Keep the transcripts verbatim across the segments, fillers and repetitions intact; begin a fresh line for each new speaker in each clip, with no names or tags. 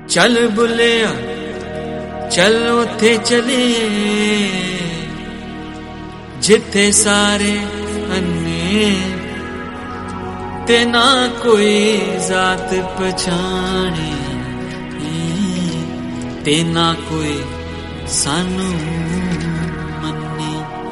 चल बुलिया चल उथे चलिए जिथे सारे अन्ने ते ना कोई जात पछाणे ते ना कोई सानू मन्ने।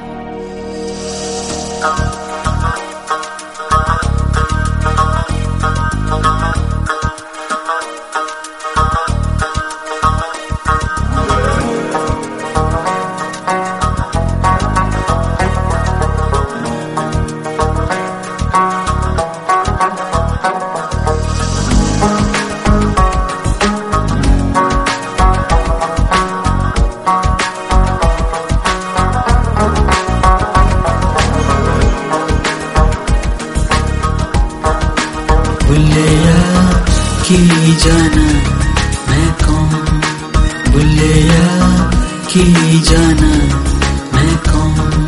बुलिया की जाना मैं कौन, बुलिया की जाना मैं कौन,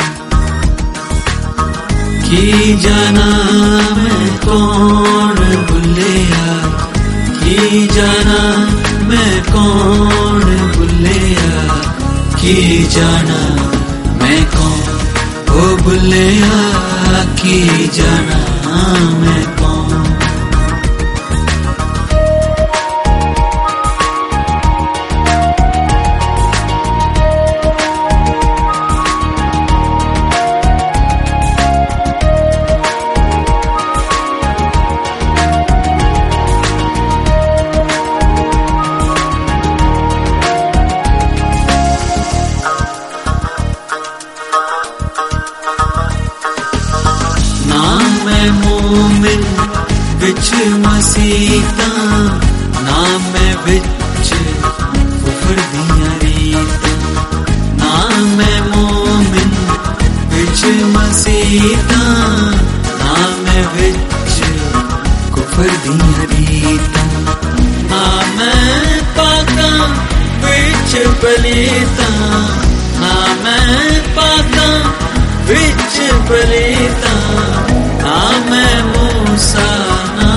की जाना मैं कौन, बुलिया की जाना मैं कौन, बुलिया की जाना मैं कौन, ओ बुलिया की जाना मैं कौन। मोमिन बिच मसीता ना मैं बिच कुफर दियां रीतां, ना मैं मोमिन बिच मसीता ना मैं बिच कुफर दियां रीतां, ना मैं पाका बिच पलीता, ना मैं पाका बिच पलीता, ना मैं मूसा ना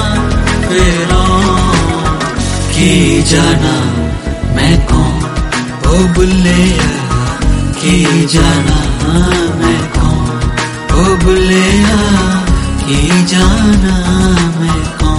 फिरौन की जाना मैं कौन, ओ बुलिया की जाना मैं कौन, ओ बुलिया की जाना मैं कौन।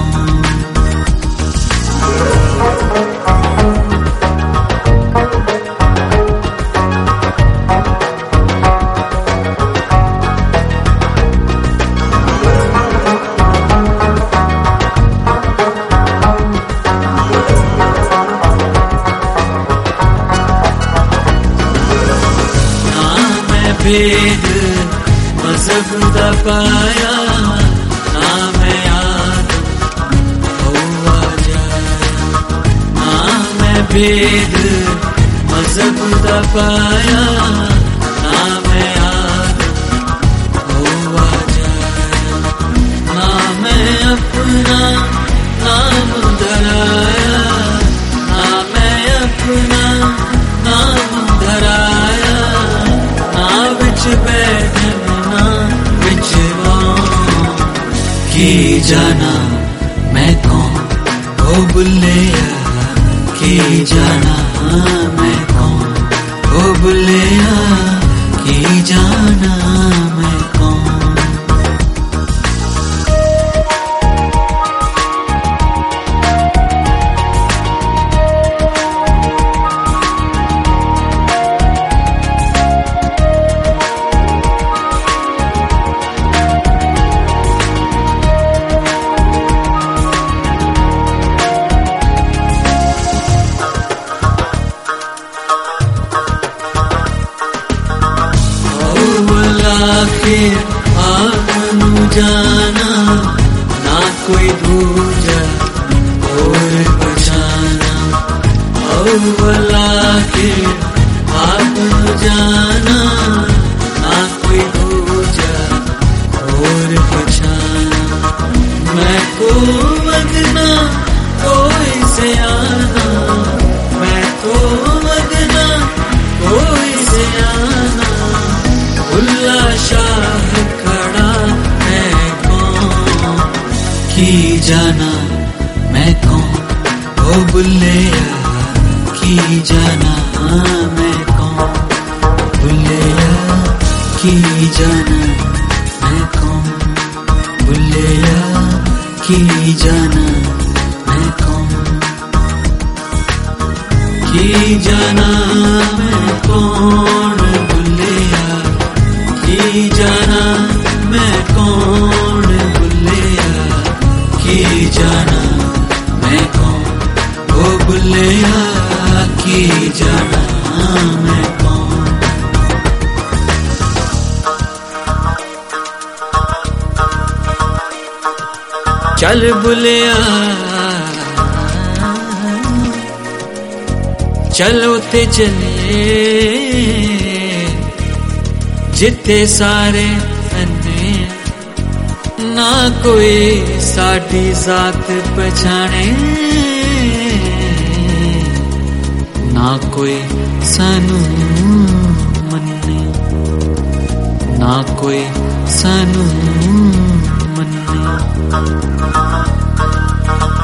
भेद मजहब दा पाया ना मैं याद हुआ जाया, ना मैं भेद मजहब दा पाया ना मैं याद हुआ जाया, ना मैं अपना नाम धराया, ना मैं अपना नाम धराया, बिच बैठना बिच की जाना मैं कौन, ओ बुलिया की जाना मैं कौन, ओ बुलिया की जाना मैं कौन। आखिर आपनु जाना ना कोई दूजा और बचाना, अव्वल आखिर आपनु जाना ना कोई दूजा और बचाना, मैं को वदना कोई से आना, मैं को वदना कोई से आना, बुल्ला शाह खड़ा है कौन की जाना मैं कौन, ओ बुलिया की जाना मैं कौन, भुलैया की जाना मैं कौन, भुलैया की जाना मैं कौन, की जाना मैं कौन, भुलैया की जाना मैं कौन, भुलैया की जाना मैं कौन, ओ भुलैया की जाना मैं कौन। चल भुलैया चलो ते चलिए जिथे सारे अन्ने, ना कोई साडी जात पछाणे, ना कोई सानू मन्ने, ना कोई सानू मन्ने।